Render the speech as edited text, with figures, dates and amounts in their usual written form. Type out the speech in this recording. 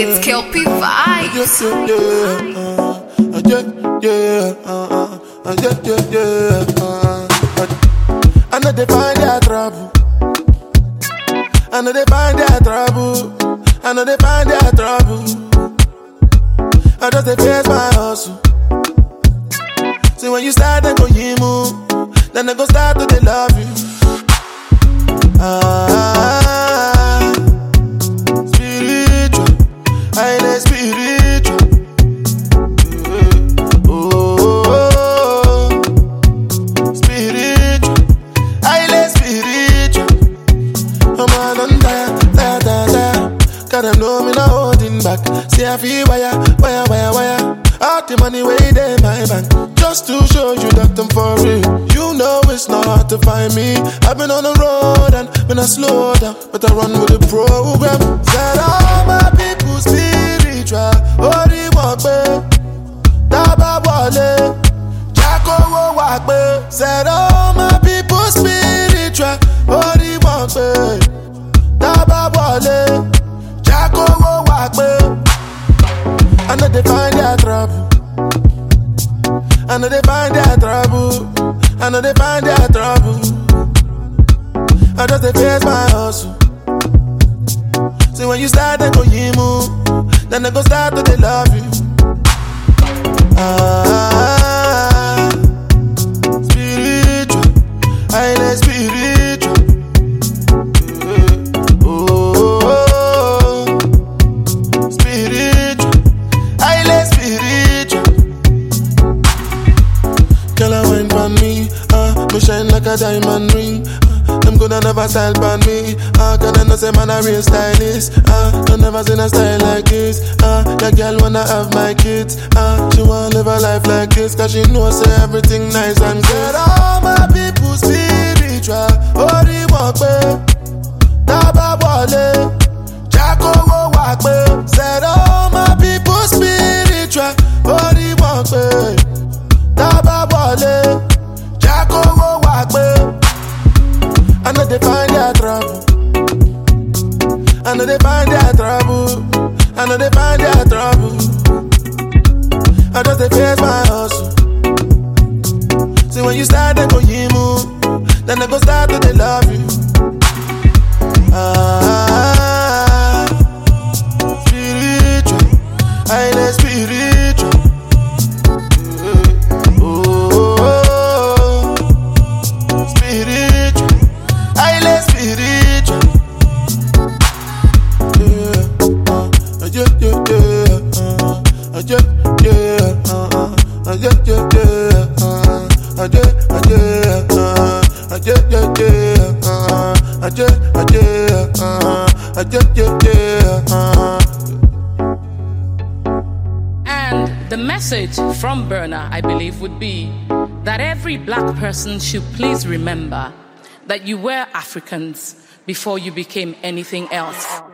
It's Kelpie Vibes. I know they find their trouble. I know they find their trouble. I know they find their trouble. I just they face my hustle. See when you start they go you move, then they go start to they love you. Spiritual, highly spiritual. Spiritual, highly spiritual. I'm all on that. Cause them know me not holding back. See I feel wire. All the money way in my bank, just to show you that I'm for real. You know it's not hard to find me. I've been on the road and when I slow down, but I run with the program. Said all my people spiritual. Ori wakbe, Daba wale, Jacko wo wakbe. Said all my people spiritual. Ori wakbe, Daba wale, Jacko wo wakbe. I know they find their trouble. I know they find their trouble. I know they find their trouble. I just they face my hustle. See when you start they go you move, then they go start to they love you. Spiritual, highly spiritual. Spiritual, highly spiritual. Girl, I wine pan me, me shine like a diamond ring. Them coulda never style pan me, cause they know say man a real stylist. I never seen a style like this. That girl wanna have my kids. She wanna live a life like this, cause she know say everything nice and good. All my people spiritual. Ori wakbe, Daba wale, Jacko wo wakbe. Said all my people spiritual. Ori wakbe, Daba wale, Jacko wo wakbe. I know they find their trouble. I know they find their trouble. I know they find their trouble. I just they face my hustle. See when you start they go you move, then they go start to they love you. Spiritual, highly spiritual. Spiritual, highly spiritual. And the message from Burna, I believe, would be that every black person should please remember that you were Africans before you became anything else.